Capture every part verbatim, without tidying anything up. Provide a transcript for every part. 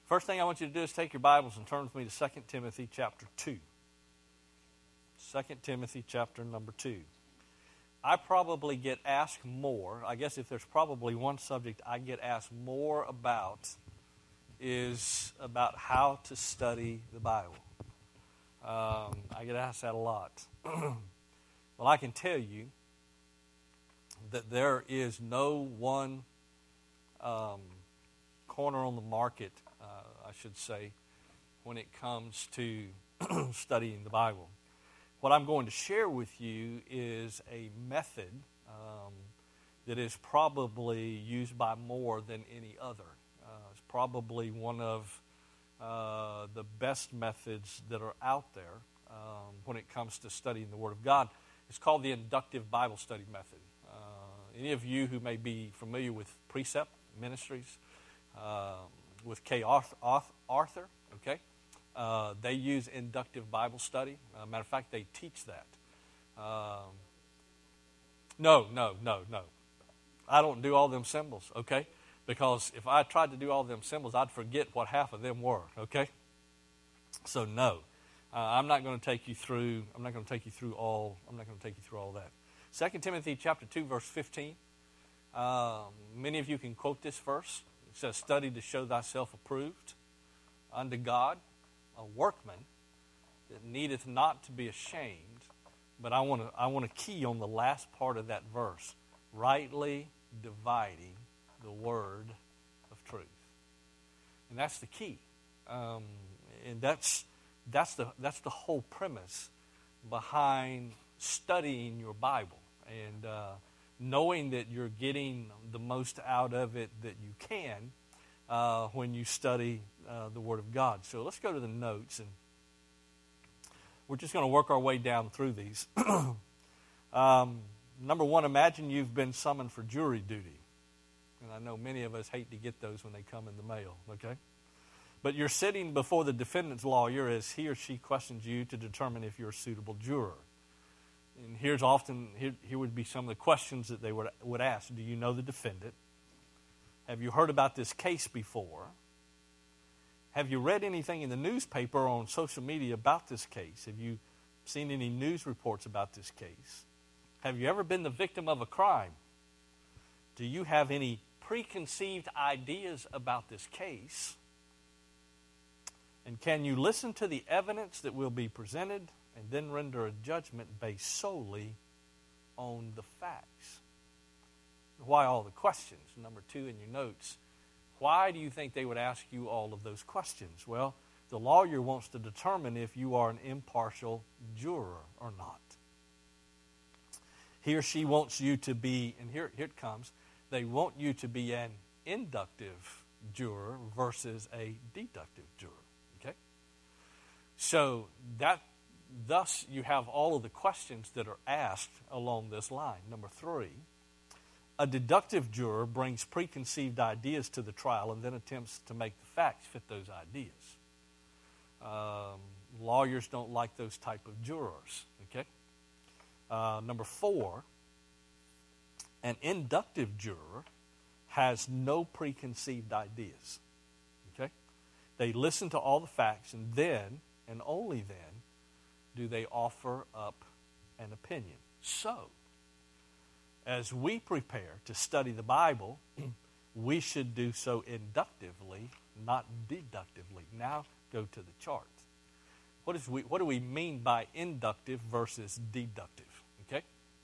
First thing I want you to do is take your Bibles and turn with me to Second Timothy chapter two. Second Timothy chapter number two. I probably get asked more, I guess if there's probably one subject I get asked more about is about how to study the Bible. Um, I get asked that a lot. Well, I can tell you that there is no one um, corner on the market, uh, I should say, when it comes to studying the Bible. What I'm going to share with you is a method um, that is probably used by more than any other. Uh, it's probably one of uh, the best methods that are out there um, when it comes to studying the Word of God. It's called the inductive Bible study method. Uh, any of you who may be familiar with Precept Ministries, uh, with Kay Arthur, okay? Uh, they use inductive Bible study. Uh, matter of fact, they teach that. Um, no, no, no, no. I don't do all them symbols, okay? Because if I tried to do all them symbols, I'd forget what half of them were, okay? So no, uh, I'm not going to take you through. I'm not going to take you through all. I'm not going to take you through all that. Second Timothy chapter two, verse fifteen. Um, many of you can quote this verse. It says, "Study to show thyself approved unto God, a workman that needeth not to be ashamed." But I want to I want to key on the last part of that verse, rightly dividing the word of truth, and that's the key, um, and that's that's the that's the whole premise behind studying your Bible and uh, knowing that you're getting the most out of it that you can uh, when you study Uh, the Word of God. So let's go to the notes, and we're just going to work our way down through these. um, number one, imagine you've been summoned for jury duty. And I know many of us hate to get those when they come in the mail, okay? But you're sitting before the defendant's lawyer as he or she questions you to determine if you're a suitable juror. And here's often, here, here would be some of the questions that they would, would ask. Do you know the defendant? Have you heard about this case before? Have you read anything in the newspaper or on social media about this case? Have you seen any news reports about this case? Have you ever been the victim of a crime? Do you have any preconceived ideas about this case? And can you listen to the evidence that will be presented and then render a judgment based solely on the facts? Why all the questions? Number two in your notes. Why do you think they would ask you all of those questions? Well, the lawyer wants to determine if you are an impartial juror or not. He or she wants you to be, and here, here it comes, they want you to be an inductive juror versus a deductive juror. Okay? So that thus you have all of the questions that are asked along this line. Number three, a deductive juror brings preconceived ideas to the trial and then attempts to make the facts fit those ideas. Um, lawyers don't like those type of jurors. Okay. Uh, number four, an inductive juror has no preconceived ideas. Okay. They listen to all the facts, and then, and only then, do they offer up an opinion. So, as we prepare to study the Bible, we should do so inductively, not deductively. Now, go to the chart. What, is we, what do we mean by inductive versus deductive? Okay?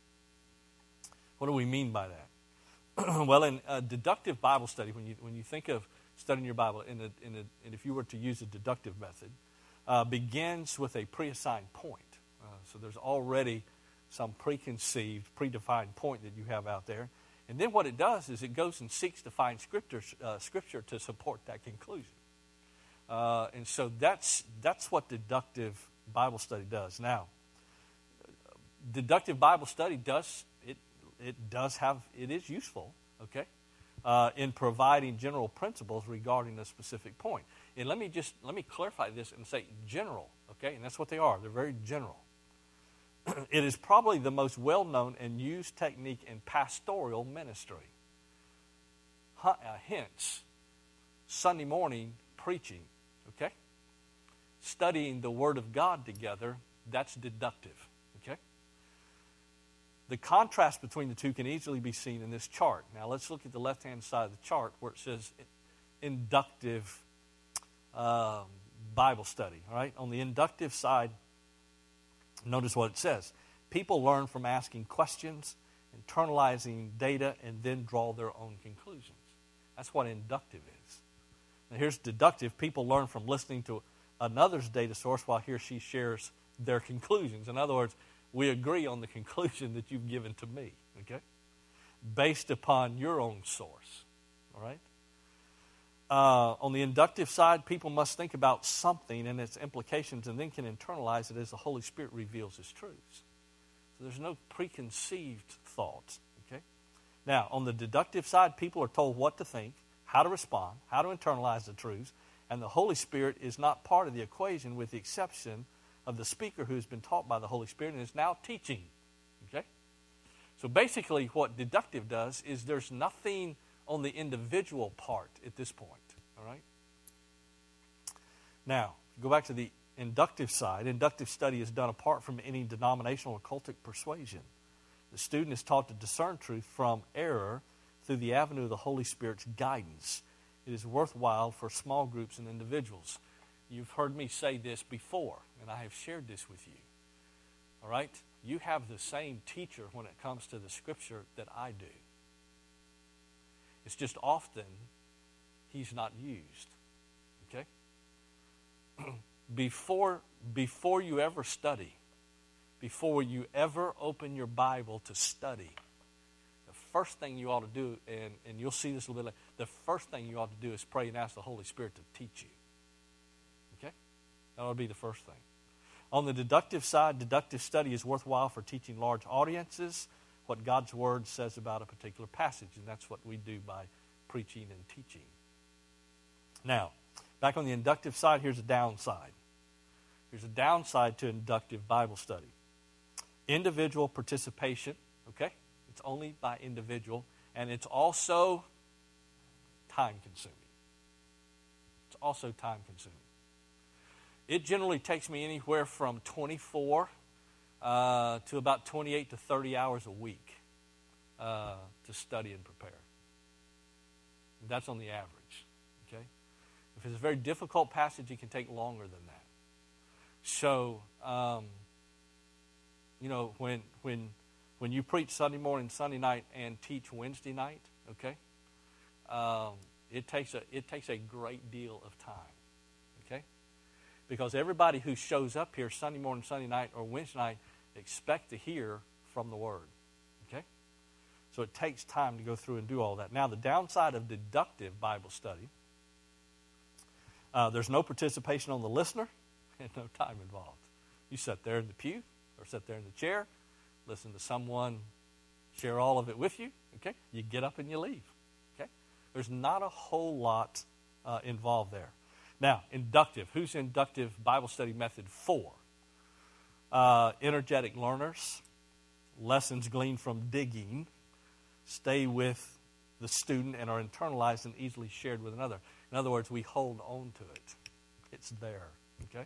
What do we mean by that? Well, in a deductive Bible study, when you when you think of studying your Bible, in a, in a, and if you were to use a deductive method, uh, begins with a pre-assigned point. Uh, so there's already some preconceived, predefined point that you have out there. And then what it does is it goes and seeks to find scripture, uh, scripture to support that conclusion. Uh, and so that's that's what deductive Bible study does. Now, deductive Bible study does, it it does have, it is useful, okay, uh, in providing general principles regarding a specific point. And let me just, let me clarify this and say general, okay, and that's what they are. They're very general. It is probably the most well-known and used technique in pastoral ministry. Hence, Sunday morning preaching, okay? Studying the Word of God together, that's deductive, okay? The contrast between the two can easily be seen in this chart. Now let's look at the left-hand side of the chart where it says inductive um, Bible study, all right? On the inductive side, notice what it says. People learn from asking questions, internalizing data, and then draw their own conclusions. That's what inductive is. Now here's deductive. People learn from listening to another's data source while he or she shares their conclusions. In other words, we agree on the conclusion that you've given to me, okay? Based upon your own source, all right? Uh, on the inductive side, people must think about something and its implications and then can internalize it as the Holy Spirit reveals His truths. So there's no preconceived thoughts, okay? Now, on the deductive side, people are told what to think, how to respond, how to internalize the truths, and the Holy Spirit is not part of the equation with the exception of the speaker who has been taught by the Holy Spirit and is now teaching, okay? So basically what deductive does is there's nothing on the individual part at this point, all right? Now, go back to the inductive side. Inductive study is done apart from any denominational or cultic persuasion. The student is taught to discern truth from error through the avenue of the Holy Spirit's guidance. It is worthwhile for small groups and individuals. You've heard me say this before, and I have shared this with you. All right? You have the same teacher when it comes to the Scripture that I do. It's just often he's not used. Okay? Before, before you ever study, before you ever open your Bible to study, the first thing you ought to do, and, and you'll see this a little bit later, the first thing you ought to do is pray and ask the Holy Spirit to teach you. Okay? That ought to be the first thing. On the deductive side, deductive study is worthwhile for teaching large audiences what God's Word says about a particular passage, and that's what we do by preaching and teaching. Now, back on the inductive side, here's a downside. Here's a downside to inductive Bible study. Individual participation, okay? It's only by individual, and it's also time-consuming. It's also time-consuming. It generally takes me anywhere from twenty-four uh, to about twenty-eight to thirty hours a week uh, to study and prepare. That's on the average, okay? If it's a very difficult passage, it can take longer than that. So, um, you know, when when when you preach Sunday morning, Sunday night, and teach Wednesday night, okay, um, it takes a it takes a great deal of time, okay, because everybody who shows up here Sunday morning, Sunday night, or Wednesday night expect to hear from the Word, okay. So it takes time to go through and do all that. Now, the downside of deductive Bible study, uh, there's no participation on the listener and no time involved. You sit there in the pew or sit there in the chair, listen to someone share all of it with you, okay? You get up and you leave, okay? There's not a whole lot uh, involved there. Now, inductive. Who's inductive Bible study method for? Uh, energetic learners, lessons gleaned from digging, stay with the student and are internalized and easily shared with another. In other words, we hold on to it. It's there, okay?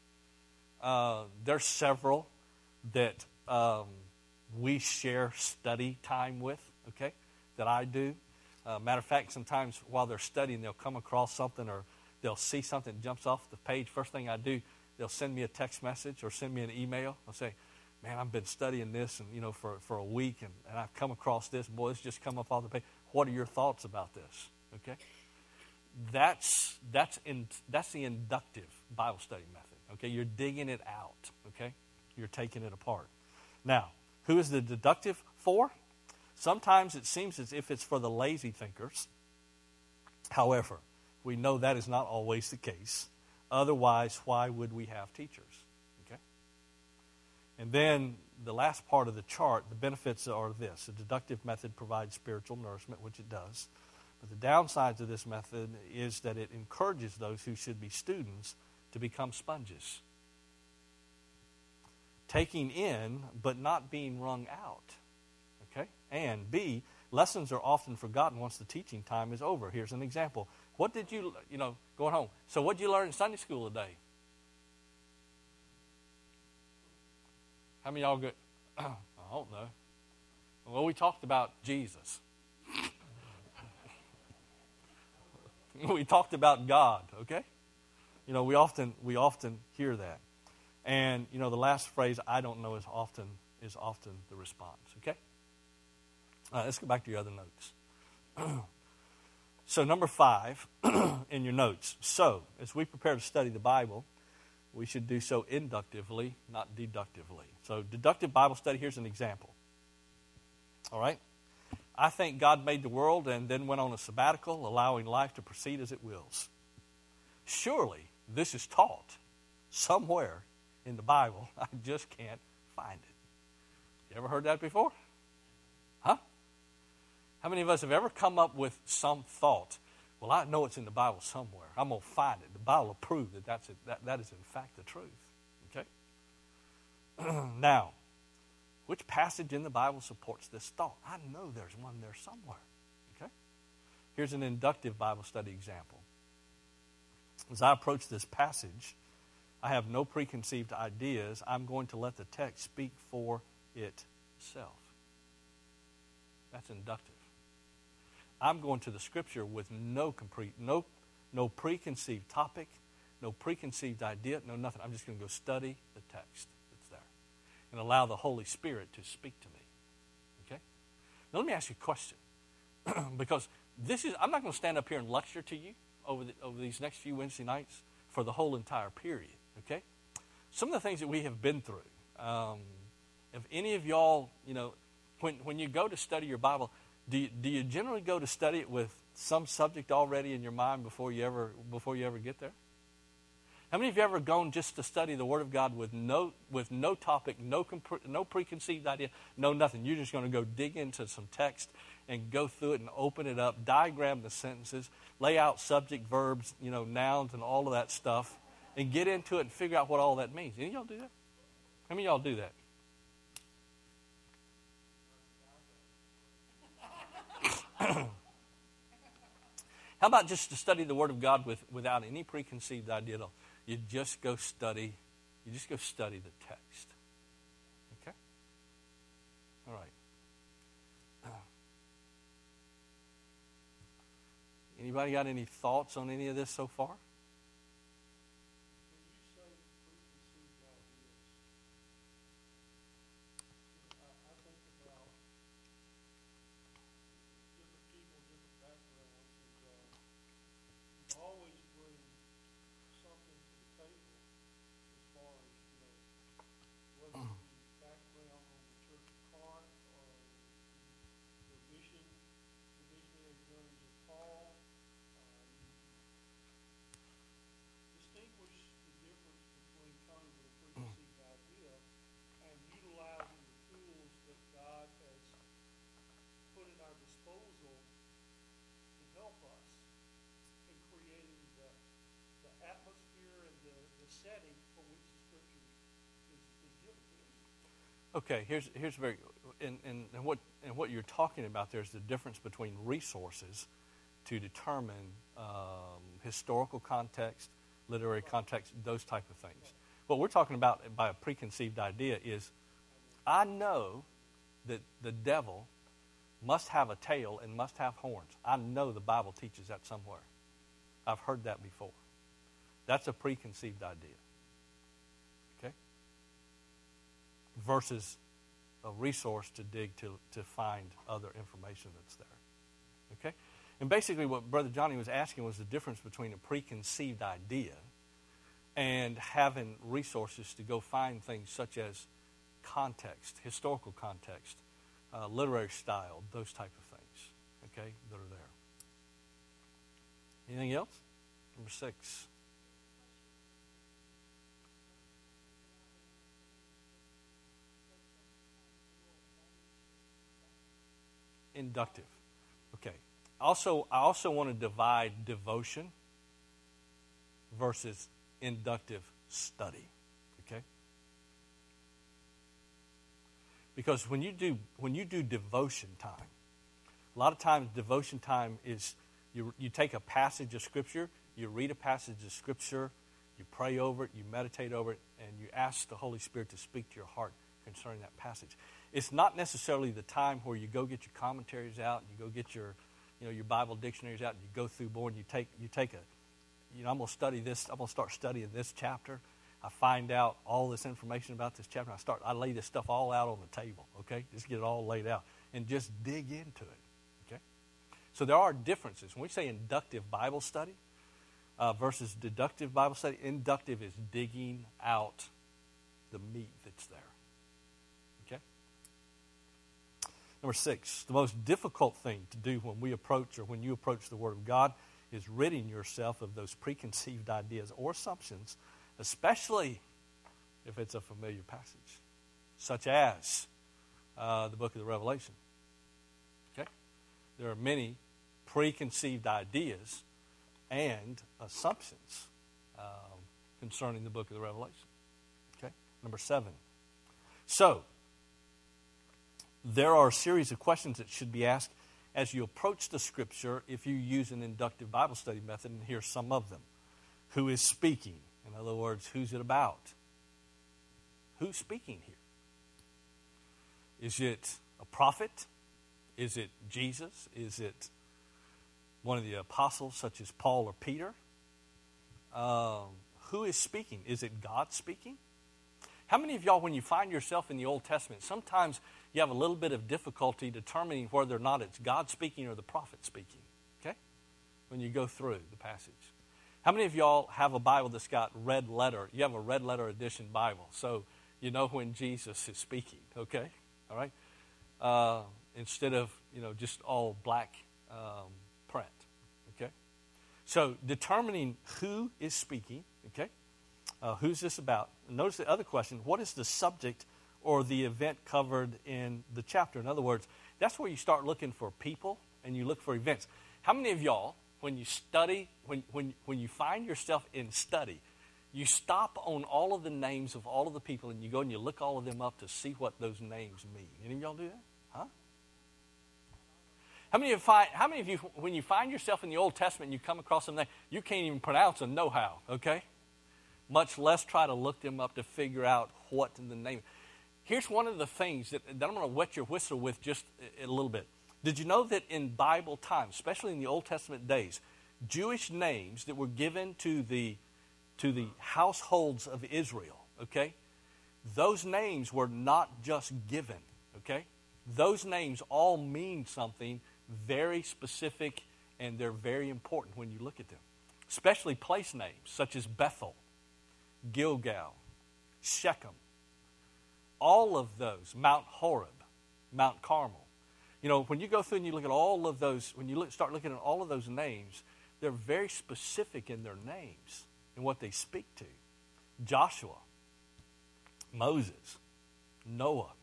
Uh, there's several that um, we share study time with, okay, that I do. Uh, matter of fact, sometimes while they're studying, they'll come across something or they'll see something that jumps off the page. First thing I do, they'll send me a text message or send me an email. I'll say, man, I've been studying this and you know for, for a week, and, and I've come across this. Boy, it's just come up off the page. What are your thoughts about this? Okay, that's that's in that's the inductive Bible study method. Okay, you're digging it out. Okay, you're taking it apart. Now, who is the deductive for? Sometimes it seems as if it's for the lazy thinkers. However, we know that is not always the case. Otherwise, why would we have teachers? Okay? And then the last part of the chart, the benefits are this. The deductive method provides spiritual nourishment, which it does. But the downsides of this method is that it encourages those who should be students to become sponges. Taking in, but not being wrung out. Okay? And B, lessons are often forgotten once the teaching time is over. Here's an example. What did you, you know, going home? So what did you learn in Sunday school today? How many of y'all get, I don't know. Well, we talked about Jesus. We talked about God, okay? You know, we often we often hear that. And, you know, the last phrase, I don't know, is often is often the response, okay? All right, let's go back to your other notes. So number five in your notes. So, as we prepare to study the Bible, we should do so inductively, not deductively. So, deductive Bible study, here's an example. All right? I think God made the world and then went on a sabbatical, allowing life to proceed as it wills. Surely, this is taught somewhere in the Bible. I just can't find it. You ever heard that before? Huh? How many of us have ever come up with some thought? Well, I know it's in the Bible somewhere. I'm going to find it. The Bible will prove that that's it, that, that is in fact the truth. Okay? Now, which passage in the Bible supports this thought? I know there's one there somewhere. Okay? Here's an inductive Bible study example. As I approach this passage, I have no preconceived ideas. I'm going to let the text speak for itself. That's inductive. I'm going to the Scripture with no complete, no, no preconceived topic, no preconceived idea, no nothing. I'm just going to go study the text that's there and allow the Holy Spirit to speak to me. Okay? Now let me ask you a question, because this is I'm not going to stand up here and lecture to you over the, over these next few Wednesday nights for the whole entire period. Okay? Some of the things that we have been through. Um, if any of y'all, you know, when when you go to study your Bible. Do you, do you generally go to study it with some subject already in your mind before you ever before you ever get there? How many of you ever gone just to study the Word of God with no with no topic, no comp- no preconceived idea, no nothing? You're just going to go dig into some text and go through it and open it up, diagram the sentences, lay out subject, verbs, you know, nouns, and all of that stuff, and get into it and figure out what all that means. Any of y'all do that? How many of y'all do that? How about just to study the Word of God with, without any preconceived idea at all? You just go study, you just go study the text. Okay? All right. Anybody got any thoughts on any of this so far? Setting for which the Scripture is, is given to us. Okay, here's here's very and, and, and what and what you're talking about. There's the difference between resources to determine um, historical context, literary context, those type of things. What we're talking about by a preconceived idea is, I know that the devil must have a tail and must have horns. I know the Bible teaches that somewhere. I've heard that before. That's a preconceived idea. Okay? Versus a resource to dig to, to find other information that's there. Okay? And basically what Brother Johnny was asking was the difference between a preconceived idea and having resources to go find things such as context, historical context, uh, literary style, those type of things, okay, that are there. Anything else? Number six. Inductive. Okay. Also, I also want to divide devotion versus inductive study. Okay? Because when you do when you do devotion time, a lot of times devotion time is You, you take a passage of Scripture, you read a passage of Scripture, you pray over it, you meditate over it, and you ask the Holy Spirit to speak to your heart concerning that passage. It's not necessarily the time where you go get your commentaries out, and you go get your, you know, your Bible dictionaries out, and you go through more, and you take you take a, you know, I'm going to study this. I'm going to start studying this chapter. I find out all this information about this chapter. I start. I lay this stuff all out on the table. Okay, just get it all laid out and just dig into it. Okay, so there are differences when we say inductive Bible study uh, versus deductive Bible study. Inductive is digging out the meat that's there. Okay. Number six, the most difficult thing to do when we approach or when you approach the Word of God is ridding yourself of those preconceived ideas or assumptions, especially if it's a familiar passage, such as uh, the book of the Revelation. Okay? There are many preconceived ideas and assumptions um, concerning the book of the Revelation. Okay? Number seven. So, there are a series of questions that should be asked as you approach the Scripture if you use an inductive Bible study method, and here's some of them. Who is speaking? In other words, who's it about? Who's speaking here? Is it a prophet? Is it Jesus? Is it one of the apostles such as Paul or Peter? Um, who is speaking? Is it God speaking? How many of y'all, when you find yourself in the Old Testament, sometimes you have a little bit of difficulty determining whether or not it's God speaking or the prophet speaking, okay? When you go through the passage. How many of y'all have a Bible that's got red letter? You have a red letter edition Bible, so you know when Jesus is speaking, okay? All right? Uh, instead of, you know, just all black um, print, okay? So determining who is speaking, okay? Uh, who's this about? Notice the other question, what is the subject or the event covered in the chapter? In other words, that's where you start looking for people and you look for events. How many of y'all, when you study, when, when, when you find yourself in study, you stop on all of the names of all of the people and you go and you look all of them up to see what those names mean? Any of y'all do that? Huh? How many of you, find, how many of you when you find yourself in the Old Testament and you come across them, you can't even pronounce them, know how, okay? Much less try to look them up to figure out what the name. Here's one of the things that, that I'm going to wet your whistle with just a, a little bit. Did you know that in Bible times, especially in the Old Testament days, Jewish names that were given to the to the households of Israel, okay, those names were not just given, okay? Those names all mean something very specific, and they're very important when you look at them. Especially place names such as Bethel, Gilgal, Shechem, all of those, Mount Horeb, Mount Carmel. You know, when you go through and you look at all of those, when you look, start looking at all of those names, they're very specific in their names and what they speak to. Joshua, Moses, Noah,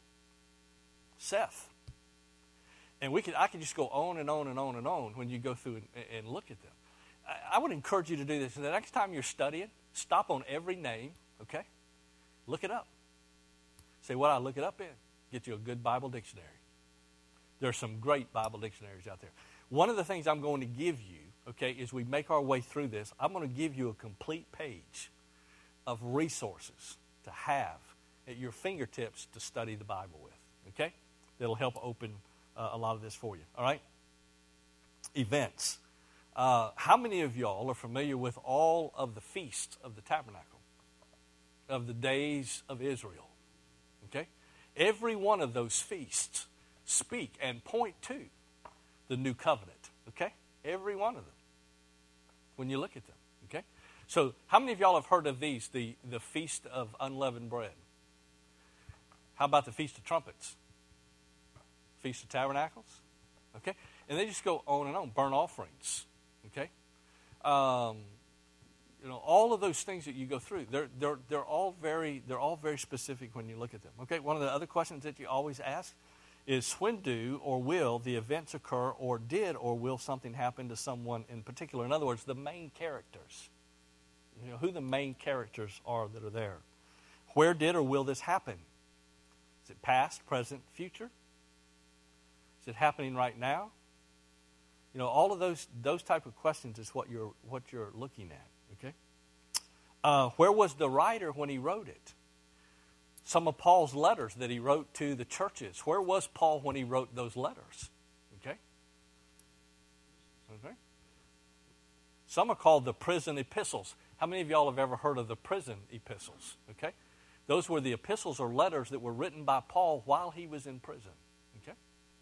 Seth. And we could, I could just go on and on and on and on when you go through and, and look at them. I, I would encourage you to do this. And the next time you're studying, stop on every name, okay? Look it up. Say, what I look it up in. Get you a good Bible dictionary. There are some great Bible dictionaries out there. One of the things I'm going to give you, okay, as we make our way through this, I'm going to give you a complete page of resources to have at your fingertips to study the Bible with, okay? That'll help open uh, a lot of this for you, all right? Events. Uh, how many of y'all are familiar with all of the feasts of the tabernacle, of the days of Israel? Okay? Every one of those feasts speak and point to the new covenant. Okay? Every one of them. When you look at them. Okay? So, how many of y'all have heard of these, the, the Feast of Unleavened Bread? How about the Feast of Trumpets? Feast of Tabernacles? Okay? And they just go on and on. Burnt offerings. Okay? Um, you know, all of those things that you go through, they're, they're, they're, all very, they're all very specific when you look at them. Okay? One of the other questions that you always ask is, when do or will the events occur, or did or will something happen to someone in particular? In other words, the main characters. You know, who the main characters are that are there. Where did or will this happen? Is it past, present, future? Is it happening right now? You know, all of those those type of questions is what you're what you're looking at. Okay. Uh, where was the writer when he wrote it? Some of Paul's letters that he wrote to the churches. Where was Paul when he wrote those letters? Okay. Okay. Some are called the prison epistles. How many of y'all have ever heard of the prison epistles? Okay. Those were the epistles or letters that were written by Paul while he was in prison. Okay.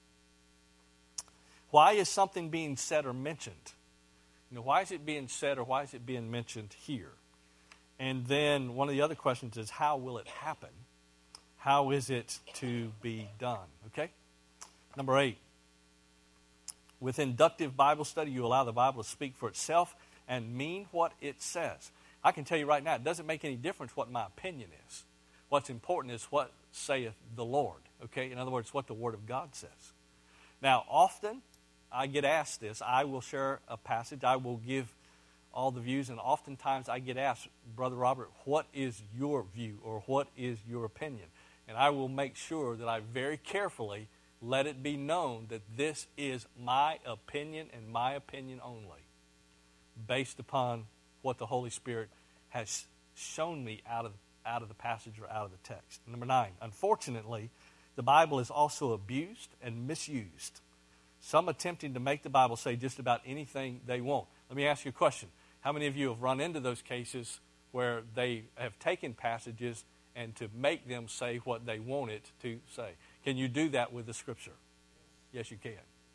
Why is something being said or mentioned? You know, why is it being said or why is it being mentioned here? And then one of the other questions is, how will it happen? How is it to be done? Okay? Number eight. With inductive Bible study, you allow the Bible to speak for itself and mean what it says. I can tell you right now, it doesn't make any difference what my opinion is. What's important is what saith the Lord. Okay? In other words, what the Word of God says. Now, often I get asked this. I will share a passage. I will give all the views, and oftentimes I get asked, Brother Robert, what is your view or what is your opinion? And I will make sure that I very carefully let it be known that this is my opinion and my opinion only, based upon what the Holy Spirit has shown me out of, out of the passage or out of the text. Number nine, unfortunately, the Bible is also abused and misused. Some attempting to make the Bible say just about anything they want. Let me ask you a question. How many of you have run into those cases where they have taken passages and to make them say what they want it to say? Can you do that with the Scripture? Yes, you can.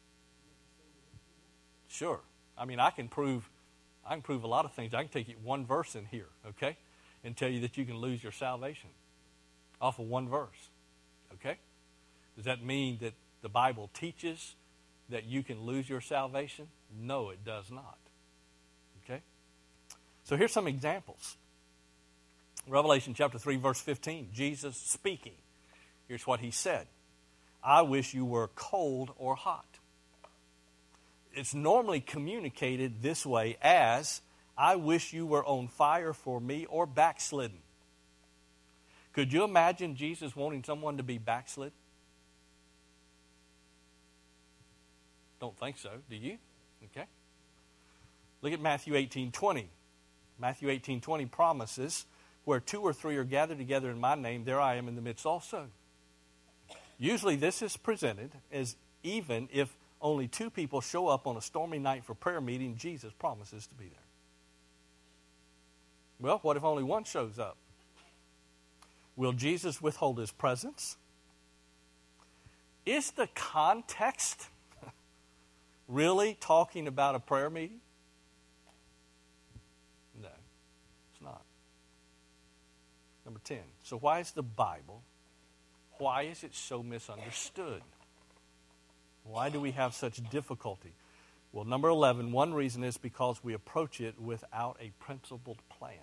Sure. I mean, I can prove I can prove a lot of things. I can take you one verse in here, okay, and tell you that you can lose your salvation off of one verse, okay? Does that mean that the Bible teaches that you can lose your salvation? No, it does not. Okay? So here's some examples. Revelation chapter three, verse fifteen, Jesus speaking. Here's what he said. I wish you were cold or hot. It's normally communicated this way as, I wish you were on fire for me or backslidden. Could you imagine Jesus wanting someone to be backslid? Don't think so, do you? Okay. Look at Matthew eighteen twenty. Matthew eighteen twenty promises, where two or three are gathered together in my name, there I am in the midst also. Usually this is presented as even if only two people show up on a stormy night for prayer meeting, Jesus promises to be there. Well, what if only one shows up? Will Jesus withhold his presence? Is the context really talking about a prayer meeting? No, it's not. Number ten. So why is the Bible, why is it so misunderstood? Why do we have such difficulty? Well, number eleven, one reason is because we approach it without a principled plan.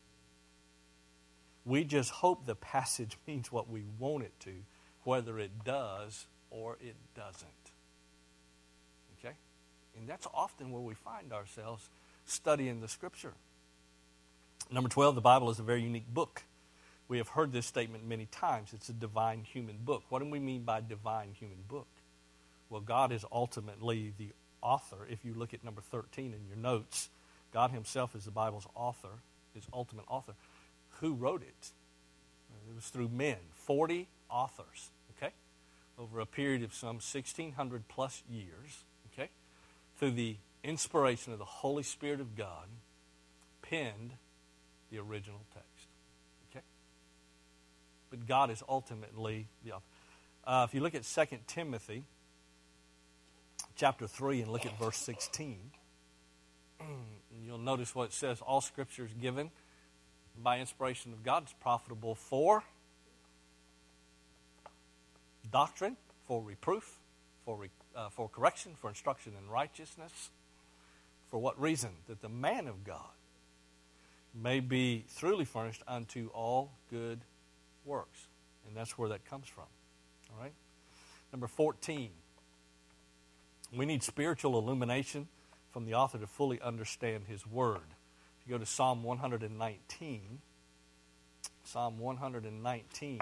We just hope the passage means what we want it to, whether it does or it doesn't. Okay? And that's often where we find ourselves studying the Scripture. Number twelve, the Bible is a very unique book. We have heard this statement many times. It's a divine human book. What do we mean by divine human book? Well, God is ultimately the author. If you look at number thirteen in your notes, God himself is the Bible's author, his ultimate author. Who wrote it? It was through men, forty authors, okay, over a period of some sixteen hundred plus years, okay, through the inspiration of the Holy Spirit of God, penned the original text, okay? But God is ultimately the author. Uh, if you look at Second Timothy chapter three and look at verse sixteen, you'll notice what it says. All Scripture is given by inspiration of God. It's profitable for doctrine, for reproof, for, re, uh, for correction, for instruction in righteousness. For what reason? That the man of God may be truly furnished unto all good works. And that's where that comes from. All right? Number fourteen. We need spiritual illumination from the author to fully understand his word. If you go to Psalm one nineteen, Psalm one nineteen,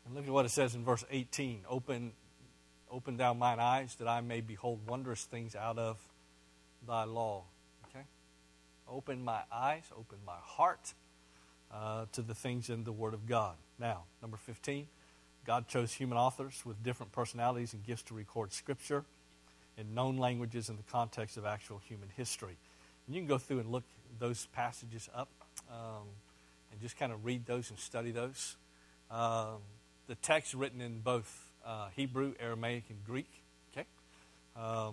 And look at what it says in verse eighteen. Open, open thou mine eyes that I may behold wondrous things out of thy law. Okay? Open my eyes, open my heart uh, to the things in the Word of God. Now, number fifteen, God chose human authors with different personalities and gifts to record Scripture in known languages in the context of actual human history. And you can go through and look those passages up um, and just kind of read those and study those. Um, the text written in both uh, Hebrew, Aramaic, and Greek, okay, um,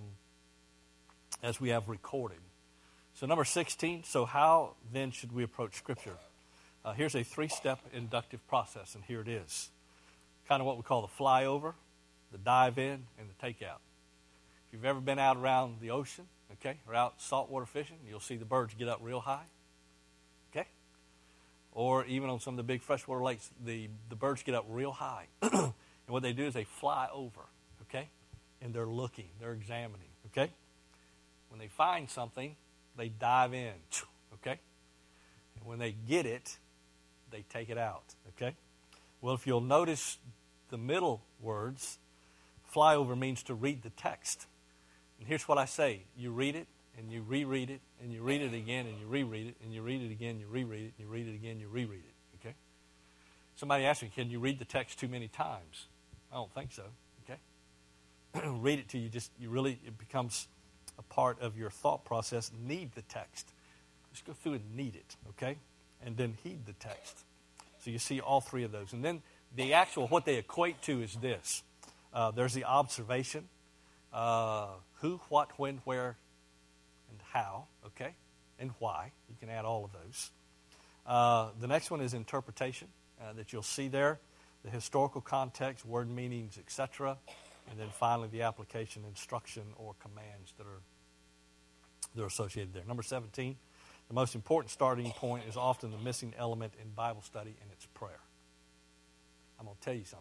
as we have recorded. So number sixteen, so how then should we approach Scripture? Uh, here's a three-step inductive process, and here it is. Kind of what we call the flyover, the dive in, and the takeout. If you've ever been out around the ocean, okay, or out saltwater fishing, you'll see the birds get up real high, okay? Or even on some of the big freshwater lakes, the, the birds get up real high. And what they do is they fly over, okay? And they're looking, they're examining, okay? When they find something, they dive in, okay? And when they get it, they take it out, okay? Well, if you'll notice the middle words, flyover means to read the text. And here's what I say. You read it, and you reread it, and you read it again, and you reread it, and you read it again, you reread it, and you read it again, you reread it, okay? Somebody asked me, can you read the text too many times? I don't think so, okay? Read it till you just, you really, it becomes a part of your thought process. Need the text. Just go through and need it, okay? And then heed the text. So you see all three of those. And then the actual, what they equate to is this. Uh, there's the observation. Uh, who, what, when, where, and how, okay? And why. You can add all of those. Uh, the next one is interpretation uh, that you'll see there. The historical context, word meanings, et cetera. And then finally the application, instruction, or commands that are, that are associated there. Number seventeen. The most important starting point is often the missing element in Bible study, and it's prayer. I'm going to tell you something.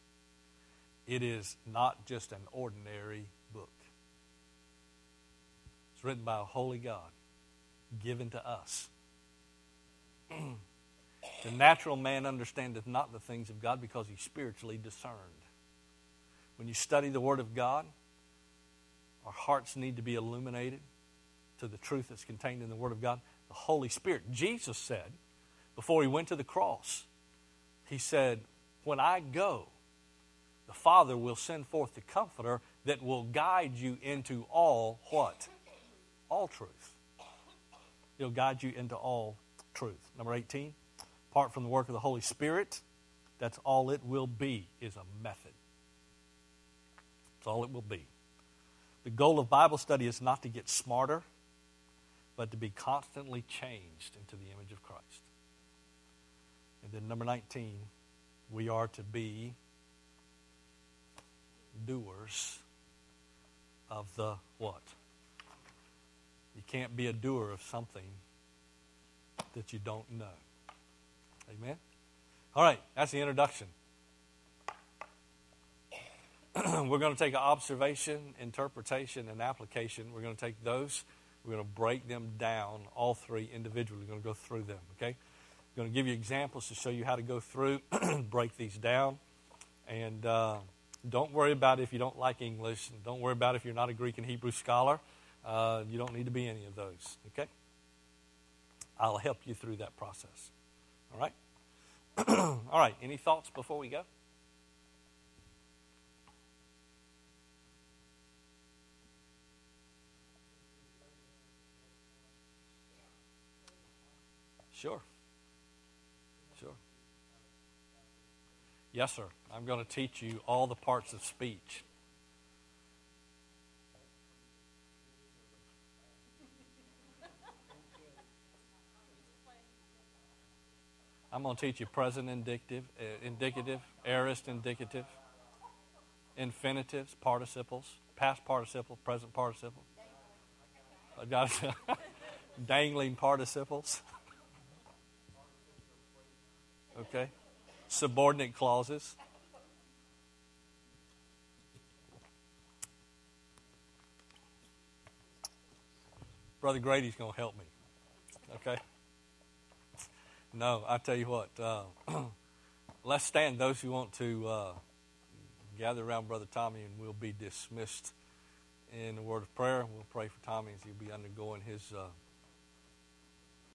It is not just an ordinary book. It's written by a holy God, given to us. The natural man understandeth not the things of God because he's spiritually discerned. When you study the Word of God, our hearts need to be illuminated to the truth that's contained in the Word of God. The Holy Spirit. Jesus said, before he went to the cross, he said, when I go, the Father will send forth the Comforter that will guide you into all what? All truth. He'll guide you into all truth. Number eighteen, apart from the work of the Holy Spirit, that's all it will be, is a method. That's all it will be. The goal of Bible study is not to get smarter, but to be constantly changed into the image of Christ. And then number nineteen, we are to be doers of the what? You can't be a doer of something that you don't know. Amen? All right, that's the introduction. We're going to take an observation, interpretation, and application. We're going to take those. We're going to break them down, all three individually. We're going to go through them, okay? I'm going to give you examples to show you how to go through, break these down. And uh, don't worry about if you don't like English. And don't worry about if you're not a Greek and Hebrew scholar. Uh, you don't need to be any of those, okay? I'll help you through that process, all right? All right, any thoughts before we go? Sure. Sure. Yes, sir. I'm going to teach you all the parts of speech. I'm going to teach you present indicative, uh, indicative, aorist indicative, infinitives, participles, past participle, present participle. I got it. Dangling participles. Okay. Subordinate clauses. Brother Grady's going to help me. Okay. No, I tell you what. Uh, Let's stand, those who want to uh, gather around Brother Tommy, and we'll be dismissed in a word of prayer. We'll pray for Tommy as he'll be undergoing his uh,